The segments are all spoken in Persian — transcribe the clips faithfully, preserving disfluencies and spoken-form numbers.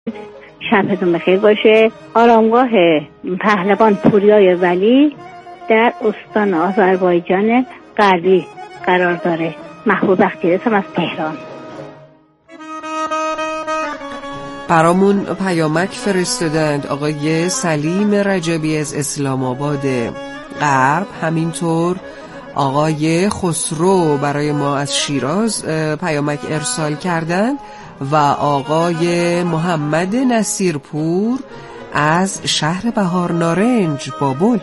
شبتون بخیر باشه. آرامگاه پهلوان پوریای ولی در استان آذربایجان غربی قرار داره. محبوب بختیاری هستم از تهران. برامون پیامک فرستادند آقای سلیم رجبی از اسلام آباد غرب، همینطور آقای خسرو برای ما از شیراز پیامک ارسال کردند و آقای محمد نصیرپور از شهر بهار نارنج بابل.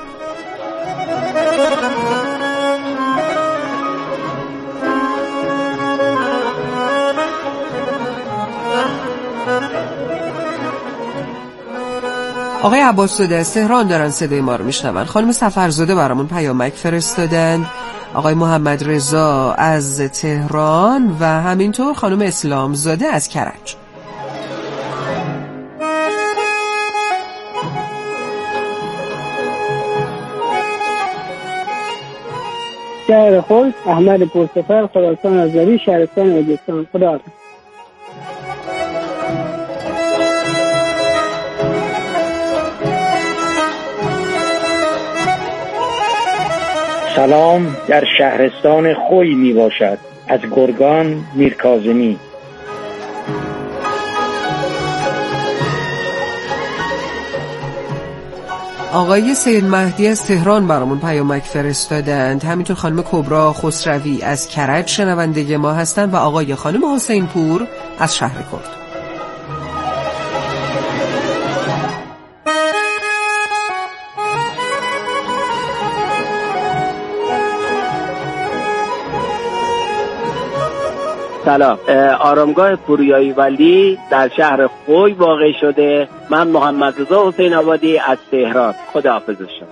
آقای عباس‌زاده از تهران دارن صدای ما رو میشنون. خانم سفرزاده برامون پیامک فرستادن. آقای محمد رضا از تهران و همینطور خانم اسلامزاده از کرج. شهر خود احمد پرسفر خراسان از زری شهرستان اجستان. خدا حافظ. سلام در شهرستان خوی می باشد. از گرگان میرکاظمی. آقای سید مهدی از تهران برامون پیامک فرستادند. همینطور خانم کبرا خسروی از کرج شنونده ما هستند و آقای خانم حسین پور از شهر کرد. سلام. آرامگاه پوریایی ولی در شهر خوی واقع شده. من محمد رضا حسین آبادی از تهران. خداحافظ شما.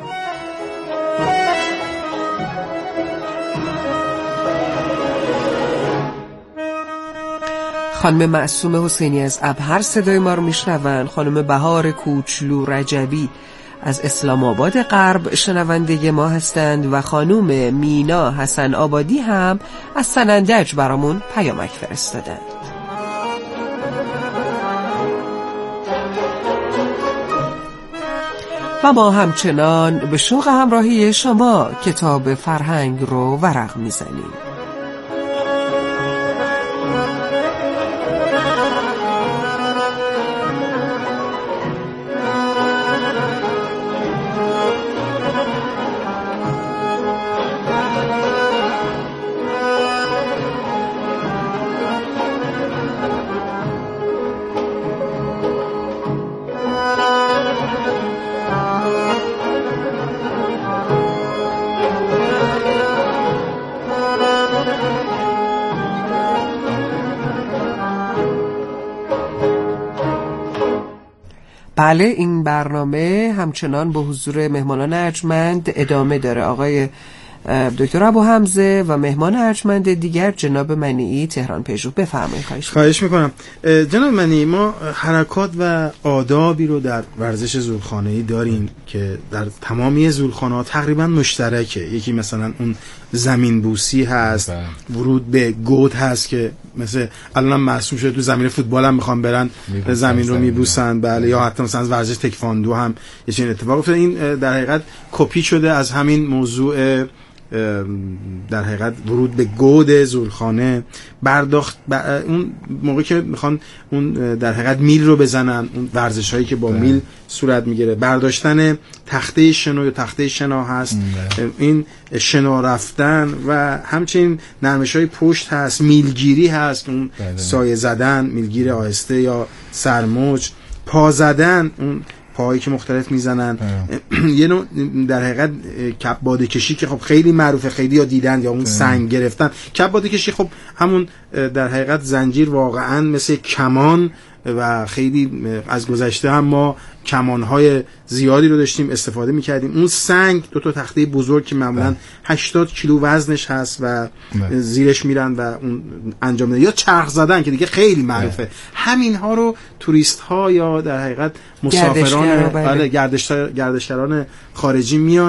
خانم معصومه حسینی از ابهر صدای ما رو میشنون. خانم بهار کوچلو رجبی از اسلام آباد غرب شنونده ما هستند و خانم مینا حسن آبادی هم از سنندج برامون پیامک فرستادند. و ما همچنان به شوق همراهی شما کتاب فرهنگ رو ورق میزنیم. بله، این برنامه همچنان به حضور مهمانان ارجمند ادامه داره. آقای دکتر ابو حمزه و مهمان ارجمند دیگر جناب منیعی تهران پژو. بفرمایید. خواهش خواهش میکنم. جناب منیعی، ما حرکات و آدابی رو در ورزش زورخانه‌ای داریم که در تمامی زورخانه‌ها تقریبا مشترکه. یکی مثلا اون زمین بوسی هست، ورود به گود هست که مثل الان هم مرسوم شده تو زمین فوتبال هم میخوان برن زمین رو میبوسن. بله، یا حتی مثلا از ورزش تکواندو هم یه چنین اتفاق افتاده. این در حقیقت کپی شده از همین موضوع در حقیقت ورود به گود زورخانه. برداشت اون موقع که میخوان اون در حقیقت میل رو بزنن، اون ورزش هایی که با میل صورت میگیره، برداشتن تخته شنا یا تخته شنا هست، این شنا رفتن و همچنین نرمش های پشت هست، میلگیری هست، اون سایه زدن، میلگیر آهسته یا سرموج، پا زدن، اون پاهایی که مختلف میزنن، یه نوع در حقیقت کباده کشی که خب خیلی معروفه، خیلی ها دیدن، یا اون سنگ گرفتن. کباده کشی خب همون در حقیقت زنجیر واقعا مثل کمان و خیلی از گذشته هم ما کمانهای زیادی رو داشتیم استفاده میکردیم. اون سنگ دو تا تخته بزرگ که معمولا هشتاد کیلو وزنش هست و زیرش میرن و اون انجام میدن، یا چرخ زدن که دیگه خیلی معروفه. همین ها رو توریست ها یا در حقیقت مسافران، بله، گردشگران خارجی میان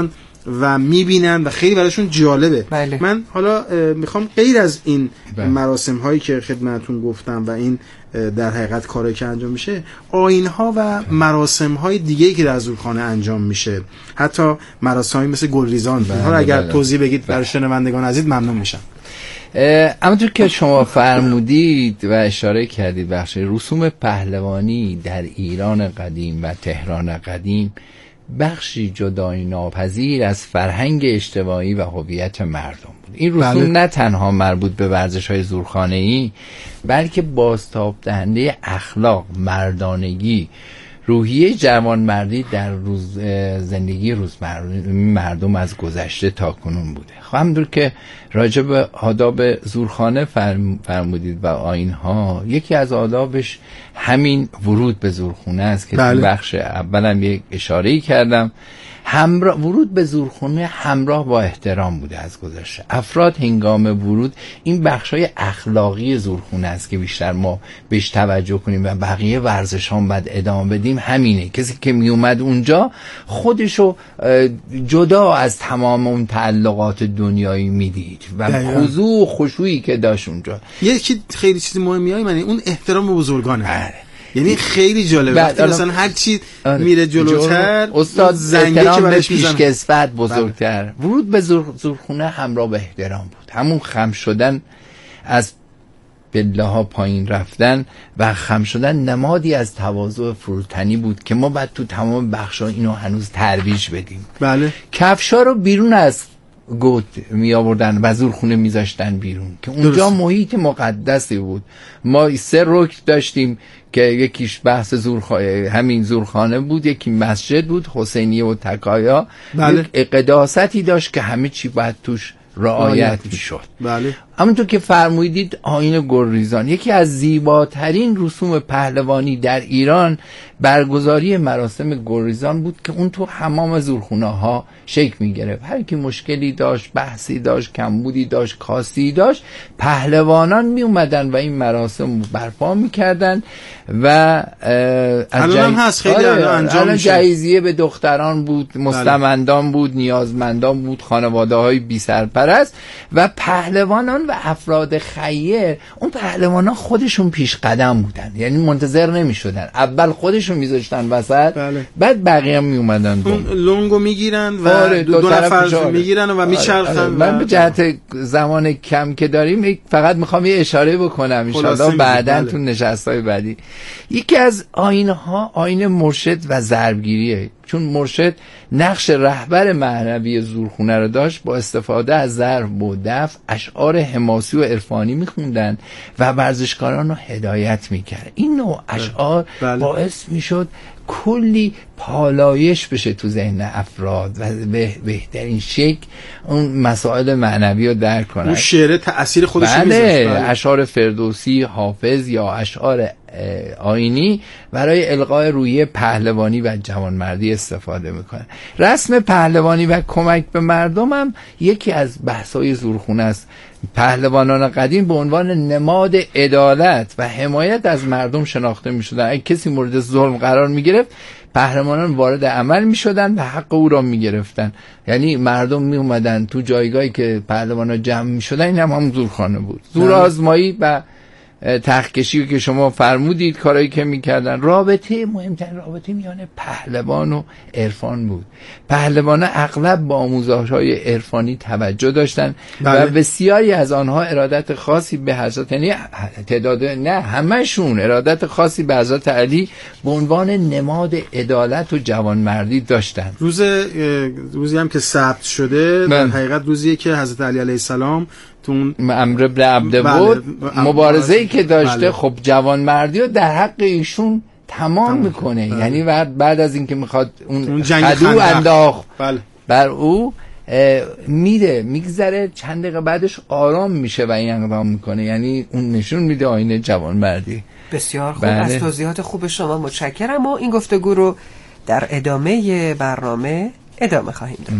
و میبینن و خیلی براشون جالبه. بله. من حالا میخوام غیر از این مراسم هایی که خدمتتون گفتم و این در حقیقت کاری که انجام میشه، آیین ها و مراسم های دیگه‌ای که در زورخانه انجام میشه، حتی مراسمی مثل گلریزان، حالا اگر بله. توضیح بگید برای شنوندگان عزیز ممنون میشم. همونطور که شما فرمودید و اشاره کردید، بخش رسوم پهلوانی در ایران قدیم و تهران قدیم بخشی جدایی ناپذیر از فرهنگ اجتماعی و هویت مردم بود. این رسوم بله. نه تنها مربوط به ورزش‌های زورخانه‌ای، بلکه بازتاب دهنده اخلاق، مردانگی، روحیه جوانمردی در روز زندگی روزمره مردم از گذشته تا کنون بوده. خب همونطور که راجع به آداب زورخانه فرمودید و آیین‌ها، یکی از آدابش همین ورود به زورخانه است که بله. تو بخش اولم یک اشاره‌ای کردم. همراه ورود به زورخانه همراه با احترام بوده از گذشته. افراد هنگام ورود، این بخشای اخلاقی زورخانه است که بیشتر ما بهش توجه کنیم و بقیه ورزش‌ها بعد ادامه بدیم. همینه، کسی که می اومد اونجا خودشو جدا از تمام اون تعلقات دنیایی میدید و خضوع و خشوعی که داشت اونجا. یکی خیلی چیز مهمیه من این احترام به بزرگانه. بله. یعنی خیلی جالبه وقتی مثلا هر چی میره جلوتر استاد زنگی که به پیشکسوت بزرگتر. بله. ورود به زور زورخونه همراه به احترام بود. همون خم شدن از پله ها پایین رفتن و خم شدن نمادی از تواضع فروتنی بود که ما بعد تو تمام بخشا اینو هنوز ترویج بدیم. بله. کفشا رو بیرون از گوت می آوردن و زورخونه می ذاشتن بیرون که اونجا درست. محیط مقدسی بود. ما سه رکن داشتیم که یکیش بحث زورخانه، همین زورخانه بود، یکی مسجد بود حسینیه و تکایا. بله. یک قداستی داشت که همه چی باید توش رعایت می شد. بله. همونطور که فرمودید آیین گلریزان یکی از زیباترین رسوم پهلوانی در ایران برگزاری مراسم گلریزان بود که اون تو حمام زورخونه ها شکل می گرفت. هر کی مشکلی داشت، بحثی داشت، کمبودی داشت، کاستی داشت، پهلوانان می اومدن و این مراسم رو برپا می کردن و از الان هست خیلی انجام میشه. جایزیه به دختران بود، مستمندان بود، نیازمندان بود، خانواده های بی سرپرست و پهلوانان و افراد خیر. اون پهلوانان خودشون پیش قدم بودن، یعنی منتظر نمی شدن، اول خودشون میذاشتن وسط. بله. بعد بقیه هم می اومدن اون لونگو میگیرن و آره دو, دو نفر میگیرن و میچرخن. آره. من به جهت زمان کم که داریم فقط میخوام یه اشاره بکنم ان شاءالله بعداً بله. تو نشست‌های بعدی. یکی از آیین‌ها آیین مرشد و ضربگیریه، چون مرشد نقش رهبر معنوی زورخونه رو داشت. با استفاده از ضرب و دفع اشعار حماسی و عرفانی میخوندن و ورزشکاران رو هدایت میکرد. این نوع اشعار بله. باعث میشد کلی پالایش بشه تو ذهن افراد و به بهترین شکل اون مسائل معنوی رو درک کنن. اون شعر تأثیر خودش بله. میذاشت. اشعار فردوسی، حافظ یا اشعار آیینی برای القای روحیه پهلوانی و جوانمردی استفاده میکنه. رسم پهلوانی و کمک به مردم هم یکی از بحث‌های زورخونه است. پهلوانان قدیم به عنوان نماد عدالت و حمایت از مردم شناخته میشدن. اگه کسی مورد ظلم قرار میگرفت، پهلوانان وارد عمل میشدن و حق او را میگرفتن. یعنی مردم می اومدن تو جایگاهی که پهلوانان جمع میشدن. این هم هم زورخانه بود. زور آزمایی و تخکشی که شما فرمودید، کارهایی که میکردن. رابطه مهمترین رابطه میان پهلوان و عرفان بود. پهلوانان اغلب با آموزش‌های عرفانی توجه داشتن بله. و بسیاری از آنها ارادت خاصی به حضرت، یعنی تعداد نه همشون ارادت خاصی به حضرت علی به عنوان نماد عدالت و جوانمردی داشتن. روز روزی هم که ثبت شده در حقیقت روزیه که حضرت علی علیه السلام تو اون امر ابن عبده بود بله. مبارزه‌ای که داشته بله. خب جوانمردی رو در حق ایشون تمام میکنه بله. یعنی بعد بعد از اینکه میخواد اون, اون خدو انداخت بله. بر او میره میگذره، چند دقیقه بعدش آرام میشه و این اقدام میکنه. یعنی اون نشون میده آینه جوانمردی. بسیار خوب. بله. از توضیحات خوب شما متشکرم و این گفتگو رو در ادامه برنامه ادامه خواهیم داد.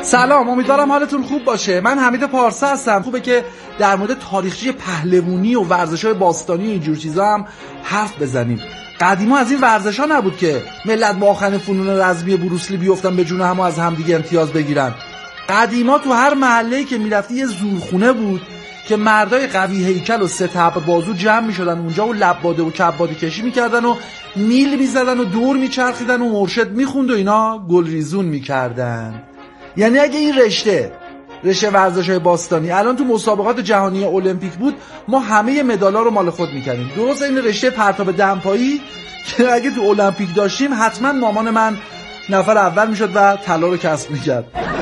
سلام، امیدوارم حالتون خوب باشه. من حمید پارسا هستم. خوبه که در مورد تاریخچه پهلوانی و ورزش‌های باستانی و اینجور چیزا هم حرف بزنیم. قدیما از این ورزش‌ها نبود که ملت با آخرین فنون رزمی بروسلی بیفتن به جون هم و از همدیگه امتیاز بگیرن. قدیما تو هر محله‌ای که میرفتی یه زورخونه بود که مردای قوی هیکل و ستبر بازو جمع میشدن اونجا و لباده و کبادی کشی میکردن و میل میزدن و دور میچرخیدن و مرشد میخوند و اینا گلریزون میکردن. یعنی اگه این رشته رشته ورزش‌های باستانی الان تو مسابقات جهانی المپیک بود، ما همه مدالا رو مال خود میکردیم. درست این رشته پرتاب دمپایی که اگه تو المپیک داشتیم حتما مامان من نفر اول میشد و طلا رو کسب میکرد.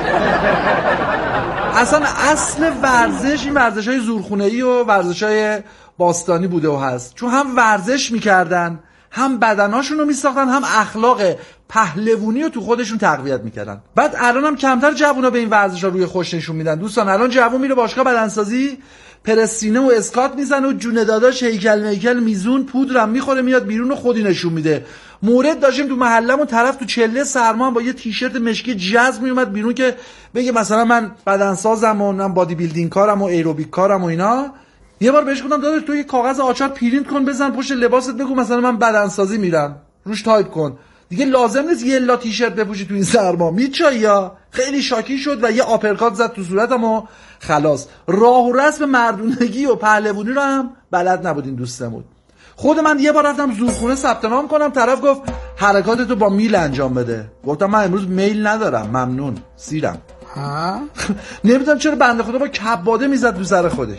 اصلا اصل ورزش این ورزش‌های زورخونه‌ای و ورزش‌های باستانی بوده و هست، چون هم ورزش میکردن، هم بدناشون رو میساختن، هم اخلاق پهلوانی رو تو خودشون تقویت میکردن. بعد الان هم کمتر جوونا به این ورزش‌ها روی خوش نشون میدن. دوستان الان جوون میره باشگاه بدنسازی، پرستینه و اسکات میزنه و جون داداش هیکل میکل میزون پودرم میخوره میاد بیرون و خودی نشون میده. مورد داشتیم تو محلمون طرف تو چله سرما با یه تیشرت مشکی جذب میومد بیرون که بگه مثلا من بدنسازم و من بادی بیلدینگ کارم و ایروبیک کارم و اینا. یه بار بهش گفتم داداش تو یه کاغذ آچار پرینت کن بزن پشت لباست، بگو مثلا من بدنسازی میرم، روش تایپ کن. دیگه لازم نیست یه لا تیشرت بپوشی تو این سرما. میچای یا خیلی شاکی شد و یه آپرکات زد تو صورتم و خلاص. راه و رسم مردونگی و پهلوانی رو هم بلد نبودین دوستمون. خود من یه بار رفتم زورخونه ثبت نام کنم، طرف گفت حرکاتتو با میل انجام بده. گفتم من امروز میل ندارم، ممنون، سیرم. ها نمیدونم چرا بنده خدا با کباده میزد تو سر خودش.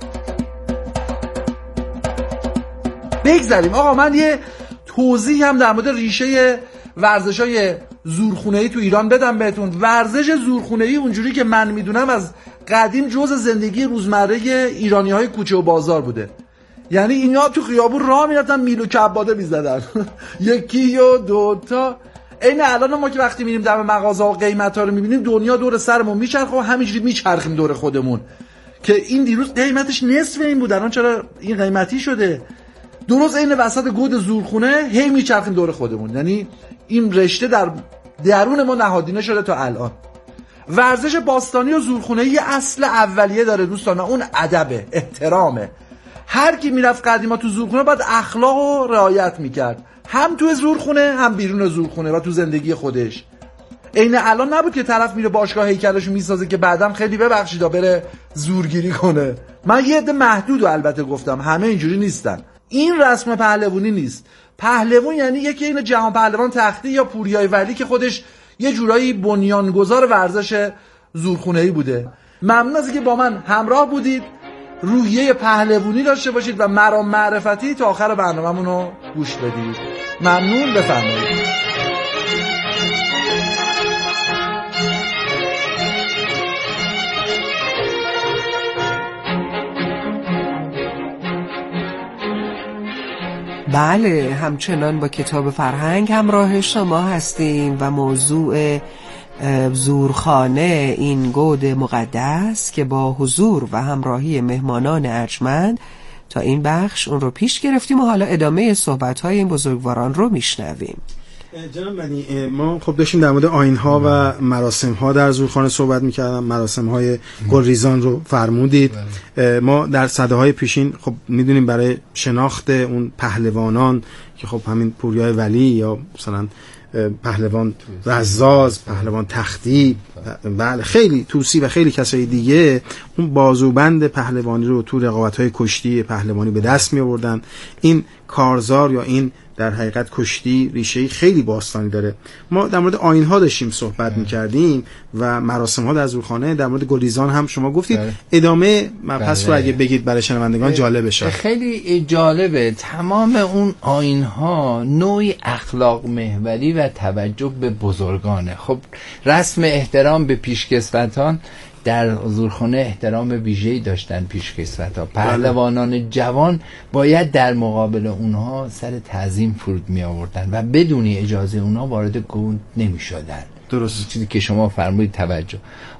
بگذاریم آقا، من یه توضیح هم در مورد ریشه ورزش‌های زورخونه‌ای تو ایران بدم بهتون. ورزش زورخونه‌ای اونجوری که من میدونم از قدیم جزء زندگی روزمره ایرانی‌های کوچه و بازار بوده. یعنی اینا تو خیابون راه میرفتن میل و کباده میزدن. یکی و دوتا. این الان ما که وقتی میریم دم مغازه و قیمتا رو میبینیم دنیا دور سرمون میچرخه و همینجوری میچرخیم دور خودمون که این دیروز قیمتش نصف این بود، الان چرا این قیمتی شده؟ درست این وسط گود زورخونه هی میچرخیم دور خودمون. یعنی این رشته در درون ما نهادینه شده تا الان. ورزش باستانی و زورخونه یه اصل اولیه داره دوستان، اون ادبه، احترامه. هر کی میرفت قدیما تو زورخونه باید اخلاق رو رعایت میکرد، هم تو زورخونه هم بیرون زورخونه و تو زندگی خودش. عین الان نبود که طرف میره باشگاه هیکلشو میسازه که بعدم خیلی ببخشیدا بره زورگیری کنه. من یه عده محدودو البته گفتم، همه اینجوری نیستن. این رسم پهلوانی نیست. پهلوان یعنی یکی این جهان پهلوان تختی یا پوریای ولی که خودش یه جورایی بنیانگذار ورزش زورخونه‌ای بوده. ممنون از اینکه با من همراه بودید. روحیه پهلوانی داشته باشید و مرام معرفتی تا آخر برنامه‌مون رو گوش بدید. ممنون، بفرمایید. بله، همچنان با کتاب فرهنگ همراه شما هستیم و موضوع زورخانه، این گود مقدس که با حضور و همراهی مهمانان ارجمند تا این بخش اون رو پیش گرفتیم و حالا ادامه صحبت‌های این بزرگواران رو میشنویم. جناب منی، ما خب داشتیم در مورد آیین‌ها و مراسم‌ها در زورخانه صحبت می‌کردم. مراسم‌های گلریزان رو فرمودید. ما در سده‌های پیشین خب می‌دونیم برای شناخت اون پهلوانان که خب همین پوریای ولی یا مثلا پهلوان رزاز، پهلوان تختی، بله خیلی توسی و خیلی کسای دیگه اون بازوبند پهلوانی رو تو رقابت‌های کشتی پهلوانی به دست می‌آوردن. این کارزار یا این در حقیقت کشتی ریشه‌ای خیلی باستانی داره. ما در مورد آیین‌ها داشتیم صحبت می‌کردیم و مراسم‌ها در زورخانه. در مورد گلریزان هم شما گفتید. بله. ادامه مبحث رو اگه بگید برای شنوندگان جالب بشه. خیلی جالبه. تمام اون آیین‌ها نوعی اخلاق محوری و توجه به بزرگانه. خب رسم احترام به پیشکسوتان در زورخانه احترام ویژه‌ای داشتن پیشکسوت‌ها. پهلوانان جوان باید در مقابل اونها سر تعظیم فرود می آوردن و بدون اجازه اونها وارد گود نمی شدن. درست. چیزی که شما فرمودید توجه.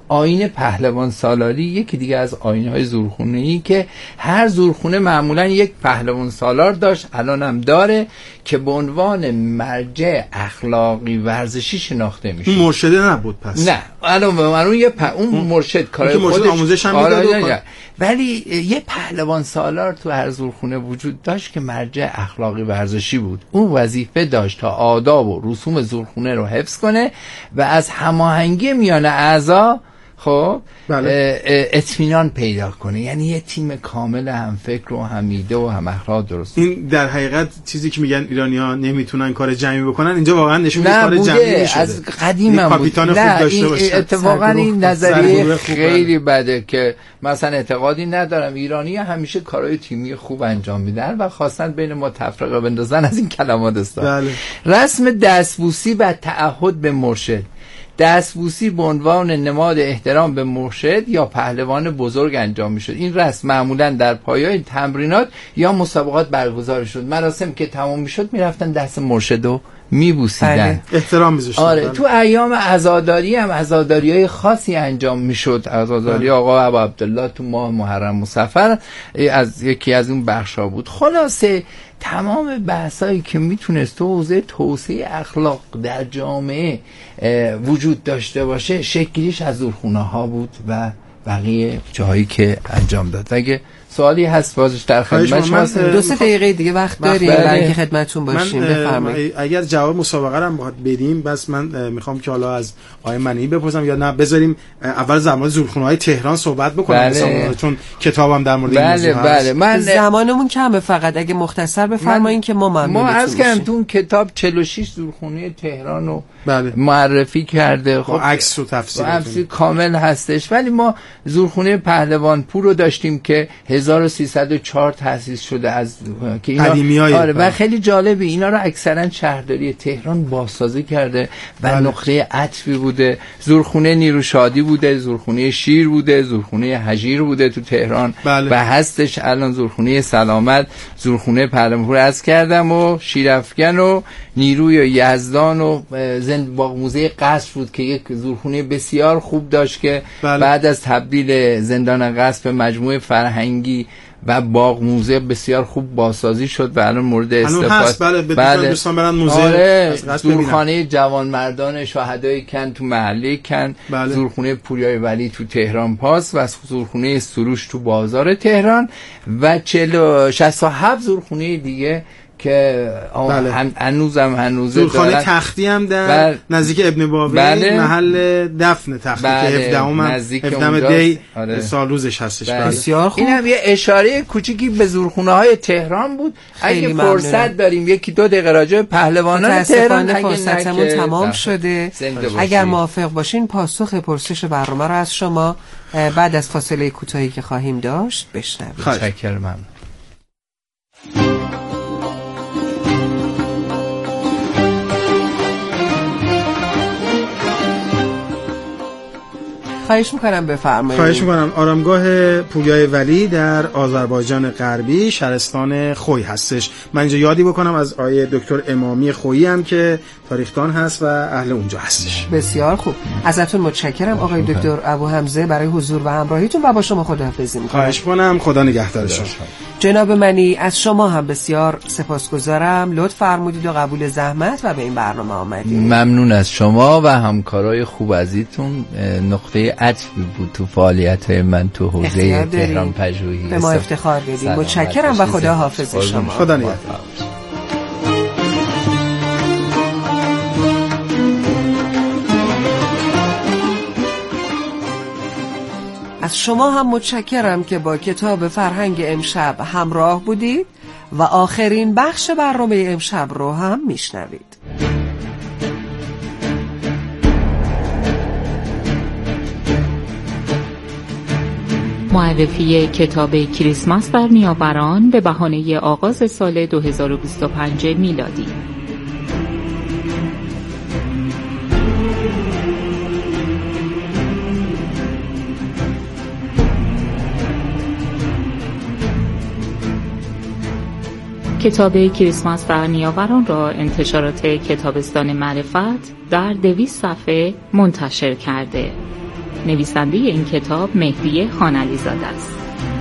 آیین پهلوان سالاری یکی دیگه از آیین‌های زورخونه‌ای که هر زورخونه معمولا یک پهلوان سالار داشت، الان هم داره، که به عنوان مرجع اخلاقی ورزشی شناخته میشه. مرشده نبود پس؟ نه، الان اون یه پ... اون مرشد کارای خودش آموزش هم میداد، ولی یه پهلوان سالار تو هر زورخونه وجود داشت که مرجع اخلاقی ورزشی بود. اون وظیفه داشت تا آداب و رسوم زورخونه رو حفظ کنه و از هماهنگی میان اعضا خب بله. اطمینان پیدا کنه، یعنی یه تیم کامل هم فکر و هم ایده و هم اخلاق درست. این در حقیقت چیزی که میگن ایرانی‌ها نمیتونن کار جمعی بکنن، اینجا واقعا نشون میده کار جمعی میشه. از قدیم هم بود. نه این اتفاقا این نظریه خیلی بده که مثلا اعتقادی ندارم ایرانی همیشه کارهای تیمی خوب انجام میدن و خواستن بین ما تفرقه بندازن از این کلمات استفاده. بله. رسم دستبوسی و تعهد به مرشد. دستبوسی به عنوان نماد احترام به مرشد یا پهلوان بزرگ انجام میشد. این رسم معمولا در پایان تمرینات یا مسابقات برگزار شد. مراسم که تمام میشد میرفتن دست مرشدو میبوسیدن، احترام میذاشتن. آره بله. تو ایام عزاداری هم عزاداریای خاصی انجام میشد. عزاداری آقا ابو عبدالله تو ماه محرم و صفر از یکی از اون بخشا بود. خلاصه تمام بحثایی که میتونست تو حوزه توسعه اخلاق در جامعه وجود داشته باشه شکلیش از زورخونه ها بود و بقیه جاهایی که انجام داد. اگه سوالی هست بازش در خدمت شما هست. دو سه دقیقه دیگه وقت داریم برای اینکه خدمتتون باشیم. بفرمایید. اگر جواب مسابقه رو هم باید بدیم، بس من میخوام که حالا از آقای منی بپرسم یا نه بذاریم اول زمان زورخونه‌های تهران صحبت بکنیم. بله. چون کتابم در مورد بله این موضوع بله. هست. من زمانمون کمه، فقط اگه مختصر بفرمایید که ما ممنون ما از کردم بشیم. تو اون کتاب چهل و شش زورخونه تهران رو بله. معرفی کرده. خب عکس و تفسیر تفسیر کامل هستش، ولی ما زورخونه پهلوان پور رو داشتیم که هزار و سیصد و چهار تأسیس شده از که اینا قدیمیای آره و خیلی جالبه اینا رو اکثرا شهرداری تهران بازسازی کرده و بله. نقطه عطفی بوده. زورخونه نیروشادی بوده، زورخونه شیر بوده، زورخونه هجیر بوده تو تهران بله. و هستش الان زورخونه سلامت، زورخونه پهلوان پور از کردم و شیرافکن و نیروی یزدان و زند باغ موزه قصر بود که یک زورخونه بسیار خوب داشت که بله. بعد از تبدیل زندان قصر به مجموعه فرهنگی و باغ موزه بسیار خوب بازسازی شد و الان مورد استفاده. بله بله دوستان برن موزه آره زورخانه جوانمردان شهدای کن تو محله کن بله. زورخونه پوریای ولی تو تهران پاس و زورخونه سروش تو بازار تهران و شصت و هفت زورخونه دیگه که بله. هم هنوزم هنوزه زورخانه تختی هم در بله. نزدیک ابن بابی بله. محل دفن تختی بله. که هفدهم هفدهم دی آره. سال روزش هستش بله. بسیار خوب. این هم یه اشاره کوچیکی به زورخونه های تهران بود. اگه فرصت داریم یکی دو دقیقه راجع به پهلوانان تهران فرصتمون تمام شده. اگر موافق باشین پاسخ پرسش برنامه رو از شما بعد از فاصله کوتاهی که خواهیم داشت بشنویم. متشکرم. ممنون. خواهش میکنم بفرمایید. خواهش میکنم. آرامگاه پوریای ولی در آذربایجان غربی شهرستان خوی هستش. من اینجا یادی بکنم از آیه دکتر امامی خویی هم که تاریخدان هست و اهل اونجا هستش. بسیار خوب. ازتون متشکرم آقای دکتر ابو حمزه برای حضور و همراهیتون و با شما خداحافظی میکنم. خواهش میکنم. خدا نگهدار شما. جناب منی از شما هم بسیار سپاسگزارم. لطف فرمودید و قبول زحمت و به این برنامه آمدید. ممنون از شما و همکارای خوب عزیزتون. نقطه عطفی بود تو فعالیت من تو حوزه تهران پژوهی. به ما افتخار بدید. متشکرم و خدا حافظ شما. خدا نگهدار. از شما هم متشکرم که با کتاب فرهنگ امشب همراه بودید و آخرین بخش برنامه امشب رو هم میشنوید. معرفی کتاب کریسمس در نیاوران به بهانه آغاز سال دو هزار و بیست و پنج میلادی. کتاب کریسمس در نیاوران را انتشارات کتابستان معرفت در دویست صفحه منتشر کرده. نویسنده این کتاب مهدی خانعلی زاده است.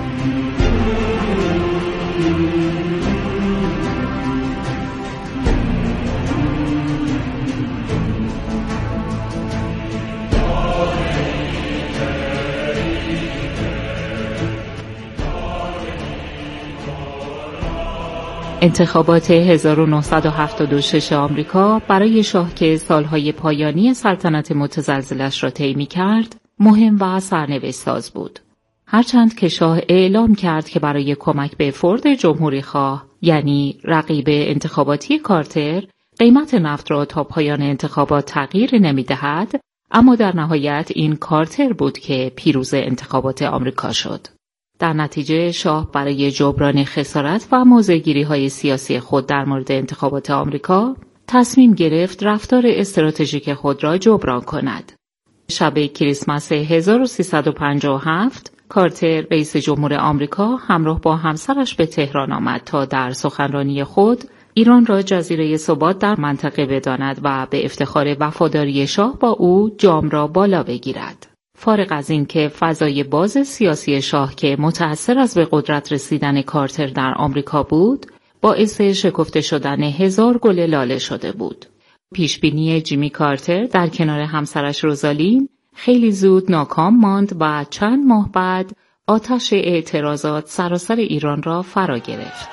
انتخابات هزار و نهصد و هفتاد و شش آمریکا برای شاه که سالهای پایانی سلطنت متزلزلش را طی می‌کرد، مهم و سرنوشت‌ساز بود. هرچند که شاه اعلام کرد که برای کمک به فورد جمهوری‌خواه، یعنی رقیب انتخاباتی کارتر، قیمت نفت را تا پایان انتخابات تغییر نمی‌دهد، اما در نهایت این کارتر بود که پیروز انتخابات آمریکا شد. در نتیجه شاه برای جبران خسارت و موضع‌گیری‌های سیاسی خود در مورد انتخابات آمریکا تصمیم گرفت رفتار استراتژیک خود را جبران کند. شب کریسمس هزار و سیصد و پنجاه و هفت کارتر رئیس جمهور آمریکا همراه با همسرش به تهران آمد تا در سخنرانی خود ایران را جزیره ثبات در منطقه بداند و به افتخار وفاداری شاه با او جام را بالا بگیرد. فارغ از این که فضای باز سیاسی شاه که متأثر از به قدرت رسیدن کارتر در آمریکا بود، باعث شکفته شدن هزار گل لاله شده بود. پیشبینی جیمی کارتر در کنار همسرش روزالین خیلی زود ناکام ماند و چند ماه بعد آتش اعتراضات سراسر ایران را فرا گرفت.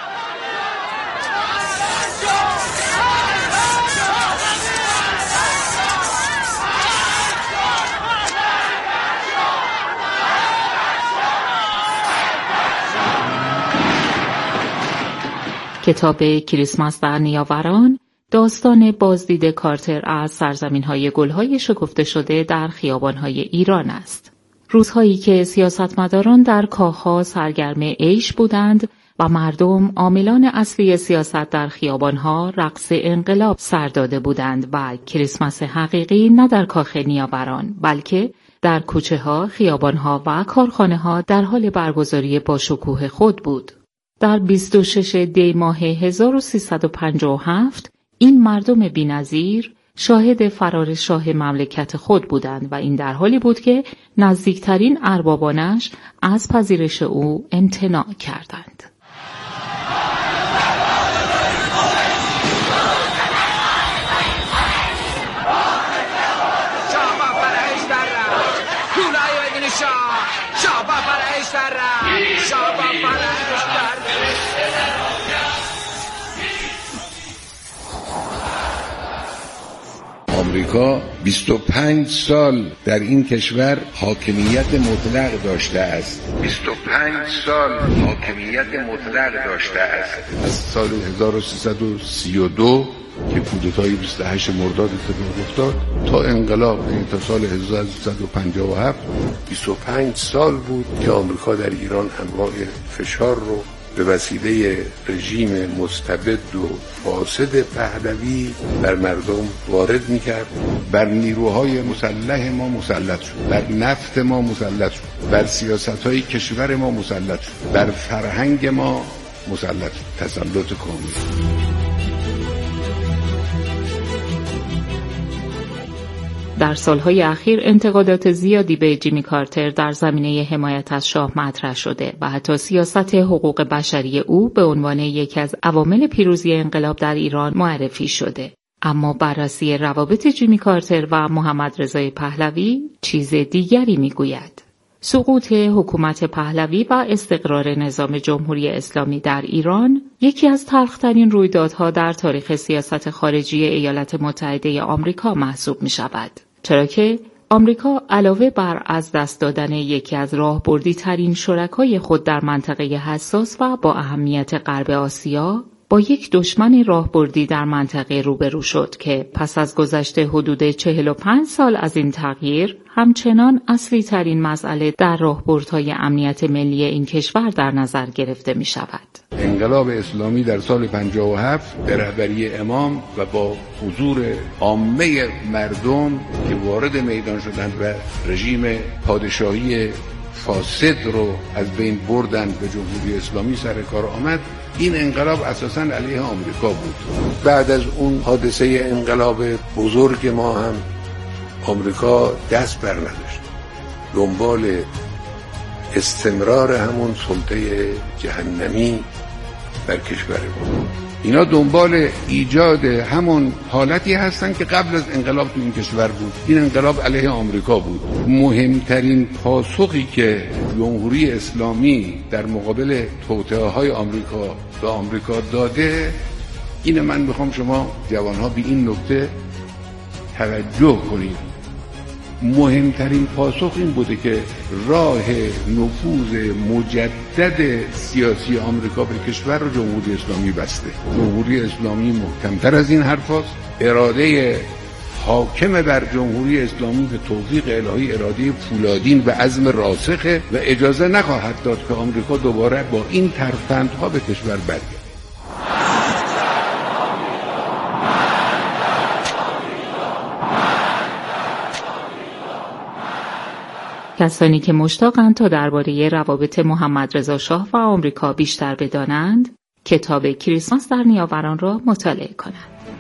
کتاب کریسمس در نیاوران داستان بازدید کارتر از سرزمین‌های گل‌های شکفته شده در خیابان‌های ایران است. روزهایی که سیاستمداران در کاخ‌ها سرگرم عیش بودند و مردم عاملان اصلی سیاست در خیابان‌ها رقص انقلاب سر داده بودند و کریسمس حقیقی نه در کاخ نیاوران بلکه در کوچه‌ها، خیابان‌ها و کارخانه‌ها در حال برگزاری با شکوه خود بود. در بیست و شش دی ماه هزار و سیصد و پنجاه و هفت این مردم بی‌نظیر شاهد فرار شاه مملکت خود بودند و این در حالی بود که نزدیکترین اربابانش از پذیرش او امتناع کردند. آمریکا بیست و پنج سال در این کشور حاکمیت مطلق داشته است. بیست و پنج سال حاکمیت مطلق داشته است. از سال هزار و سیصد و سی و دو که کودتای بیست و هشت مرداد اتفاق افتاد تا انقلاب، یعنی تا سال هزار و سیصد و پنجاه و هفت، بیست و پنج سال بود که آمریکا در ایران انواع فشار رو به وسیله رژیم مستبد و فاسد پهلوی بر مردم وارد میکرد. بر نیروهای مسلح ما مسلط شد، بر نفت ما مسلط شد، بر سیاستهای کشور ما مسلط شد، بر فرهنگ ما مسلط شد. تسلط کامل. در سالهای اخیر انتقادات زیادی به جیمی کارتر در زمینه حمایت از شاه مطرح شده و حتی سیاست حقوق بشری او به عنوان یکی از عوامل پیروزی انقلاب در ایران معرفی شده. اما بررسی روابط جیمی کارتر و محمد رضای پهلوی چیز دیگری میگوید. سقوط حکومت پهلوی و استقرار نظام جمهوری اسلامی در ایران یکی از تلخ‌ترین رویدادها در تاریخ سیاست خارجی ایالات متحده آمریکا محسوب می شود. چرا که آمریکا علاوه بر از دست دادن یکی از راهبردی ترین شرکای خود در منطقه حساس و با اهمیت غرب آسیا، با یک دشمن راهبردی در منطقه روبرو شد که پس از گذشت حدود چهل و پنج سال از این تغییر همچنان اصلی ترین مسئله در راهبردهای امنیت ملی این کشور در نظر گرفته می شود. انقلاب اسلامی در سال پنجاه و هفت به رهبری امام و با حضور عامه مردم که وارد میدان شدند و رژیم پادشاهی فاسد رو از بین بردن به جمهوری اسلامی سر کار آمد، این انقلاب اساساً علیه آمریکا بود. بعد از اون حادثه انقلاب بزرگ ما هم آمریکا دست بر نداشت. دنبال استمرار همون سلطه جهنمی بر کشور ما. اینا دنبال ایجاد همون حالتی هستن که قبل از انقلاب تو این کشور بود. این انقلاب علیه آمریکا بود. مهمترین پاسخی که جمهوری اسلامی در مقابل توطئه‌های آمریکا به آمریکا داده، اینه من میخوام شما جوانها به این نکته توجه کنید. مهمترین پاسخ این بوده که راه نفوذ مجدد سیاسی آمریکا به کشور رو جمهوری اسلامی بسته. جمهوری اسلامی محکمتر از این حرف هست. اراده حاکم بر جمهوری اسلامی به توفیق الهی اراده فولادین و عزم راسخه و اجازه نخواهد داد که آمریکا دوباره با این ترفندها به کشور برگرده. کسانی که مشتاقند تا درباره روابط محمد رضا شاه و آمریکا بیشتر بدانند، کتاب کریسمس در نیاوران را مطالعه کنند.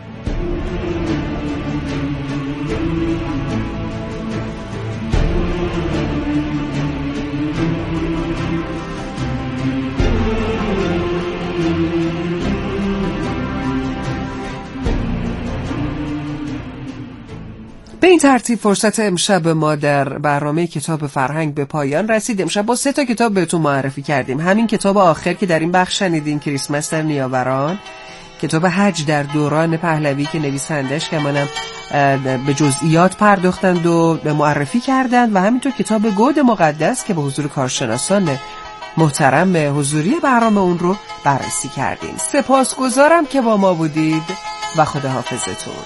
به این ترتیب فرصت امشب ما در برنامه کتاب فرهنگ به پایان رسید. امشب با سه تا کتاب بهتون معرفی کردیم. همین کتاب آخر که در این بخش شنیدین، کریسمس در نیاوران، کتاب حج در دوران پهلوی که نویسندش که منم به جزئیات پرداختند و به معرفی کردند، و همینطور کتاب گود مقدس که به حضور کارشناسان محترم حضوری برنامه اون رو بررسی کردیم. سپاسگزارم که با ما بودید و خداحافظتون.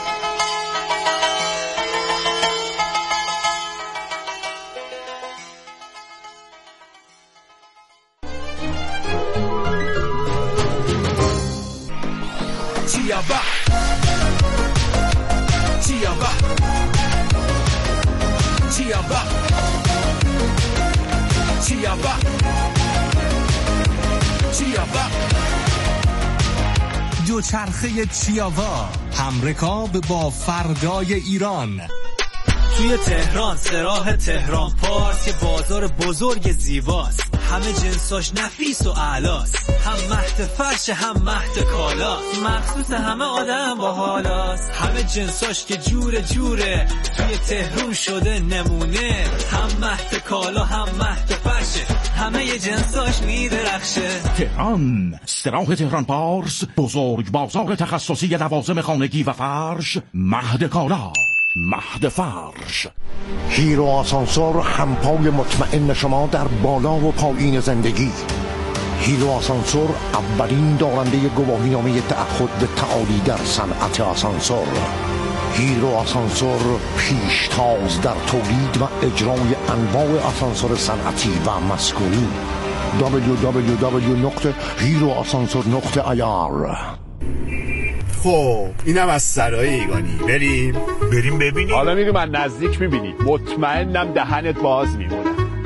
دوچرخه چیاوا، همرکاب با فردای ایران. توی تهران، سراح تهران پارس، یه بازار بزرگ زیباست. همه جنساش نفیس و اعلاست. هم مهد فرش هم مهد کالاست. مخصوص همه آدم با حالاست. همه جنساش که جور جوره، توی تهران شده نمونه. هم مهد کالا هم مهد فرشه، همه ی جنساش میدرخشه. تهران، سراح تهران پارس، بزرگ بازار تخصصی لوازم خانگی و فرش. مهد کالا، مهد فرش. هیرو آسانسور، همپای مطمئن شما در بالا و پایین زندگی. هیرو آسانسور، اولین دارنده گواهینامه تعهد به تعالی در صنعت آسانسور. هیرو آسانسور، پیشتاز در تولید و اجرای انواع آسانسور صنعتی و مسکونی. دبلیو دبلیو دبلیو نقطه هیرو آسانسور نقطه آی آر. خب اینم از سرای ایگانی. بریم بریم ببینیم. حالا میریم از نزدیک میبینی. مطمئنم دهنت باز میمونه.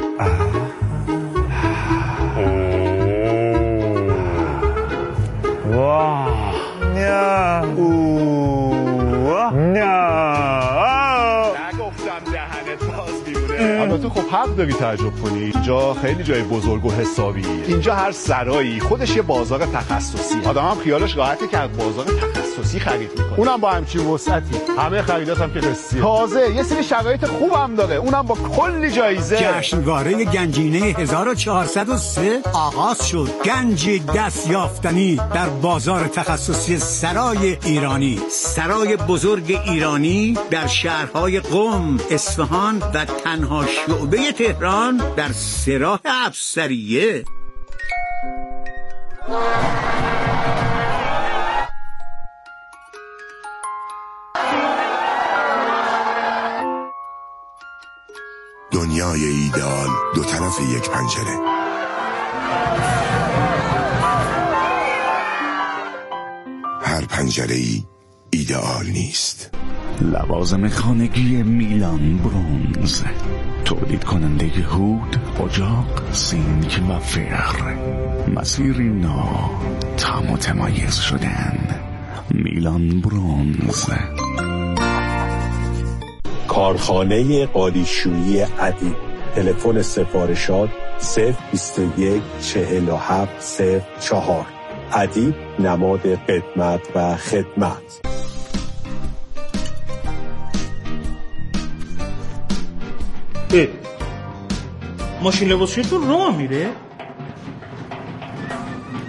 واه نه اوه نه نگفتم دهنت باز میمونه. البته خب حق داری تعجب کنی. اینجا خیلی جای بزرگ و حسابی. اینجا هر سرایی خودش یه بازار تخصصی. آدم هم خیالش راحته که از بازار تخصصی خرید میکنه، اونم با همچین وسعتی. همه خریدات هم که قسطیه. تازه یه سری شرایط خوبم داره، اونم با کلی جایزه. جشنواره گنجینه هزار و چهارصد و سه آغاز شد. گنجی دست یافتنی در بازار تخصصی سرای ایرانی. سرای بزرگ ایرانی در شهرهای قم، اصفهان و تنها شعبه تهران در سراح افسریه. دنیای ایدئال دو طرف یک پنجره. هر پنجره ای ایدئال نیست. لوازم خانگی میلان برونز، تولید کننده هود، اجاق، سینک و فر. مسیری نو، تا متمایز شدن. میلان برونز. کارخانه قالیشویی عدی، تلفن سفارشات صفر بیست و یک چهل و هفت صفر چهار. ادیب نماد قدمت و خدمت. ماشین لباسشویی تو راه میره؟